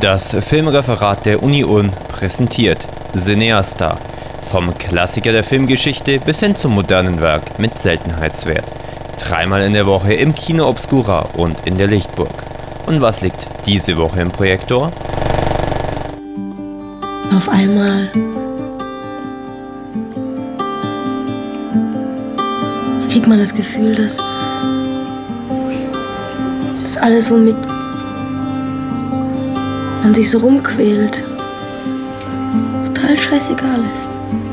Das Filmreferat der Uni Ulm präsentiert Cineasta. Vom Klassiker der Filmgeschichte bis hin zum modernen Werk mit Seltenheitswert. 3-mal in der Woche im Kino Obscura und in der Lichtburg. Und was liegt diese Woche im Projektor? Auf einmal kriegt man das Gefühl, dass alles, womit man sich so rumquält, total scheißegal ist.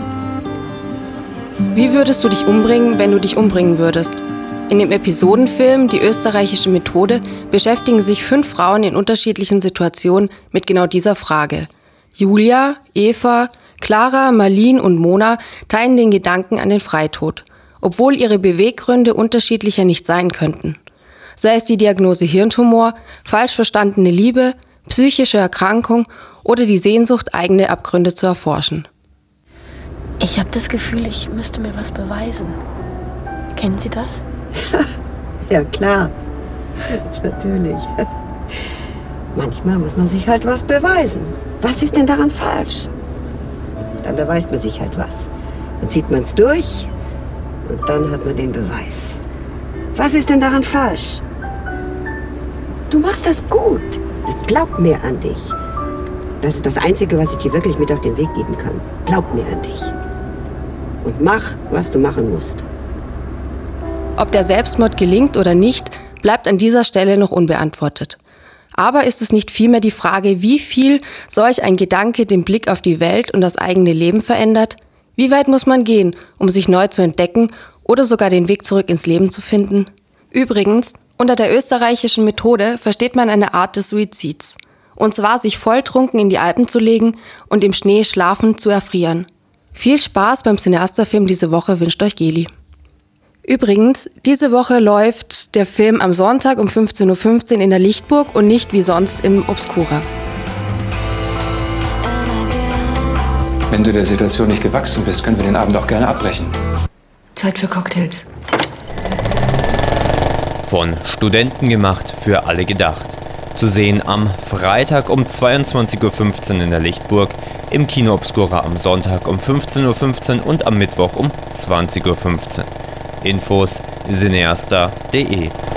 Wie würdest du dich umbringen, wenn du dich umbringen würdest? In dem Episodenfilm Die österreichische Methode beschäftigen sich 5 Frauen in unterschiedlichen Situationen mit genau dieser Frage. Julia, Eva, Clara, Marlene und Mona teilen den Gedanken an den Freitod, obwohl ihre Beweggründe unterschiedlicher nicht sein könnten. Sei es die Diagnose Hirntumor, falsch verstandene Liebe, psychische Erkrankung oder die Sehnsucht, eigene Abgründe zu erforschen. Ich habe das Gefühl, ich müsste mir was beweisen. Kennen Sie das? Ja, klar. Natürlich. Manchmal muss man sich halt was beweisen. Was ist denn daran falsch? Dann beweist man sich halt was. Dann zieht man es durch und dann hat man den Beweis. Was ist denn daran falsch? Du machst das gut. Glaub mir an dich. Das ist das Einzige, was ich dir wirklich mit auf den Weg geben kann. Glaub mir an dich. Und mach, was du machen musst. Ob der Selbstmord gelingt oder nicht, bleibt an dieser Stelle noch unbeantwortet. Aber ist es nicht vielmehr die Frage, wie viel solch ein Gedanke den Blick auf die Welt und das eigene Leben verändert? Wie weit muss man gehen, um sich neu zu entdecken oder sogar den Weg zurück ins Leben zu finden? Übrigens, unter der österreichischen Methode versteht man eine Art des Suizids. Und zwar sich volltrunken in die Alpen zu legen und im Schnee schlafend zu erfrieren. Viel Spaß beim Cineasta-Film diese Woche wünscht euch Geli. Übrigens, diese Woche läuft der Film am Sonntag um 15:15 Uhr in der Lichtburg und nicht wie sonst im Obscura. Wenn du der Situation nicht gewachsen bist, können wir den Abend auch gerne abbrechen. Zeit für Cocktails. Von Studenten gemacht, für alle gedacht. Zu sehen am Freitag um 22:15 Uhr in der Lichtburg, im Kino Obscura am Sonntag um 15:15 Uhr und am Mittwoch um 20:15 Uhr. Infos cineasta.de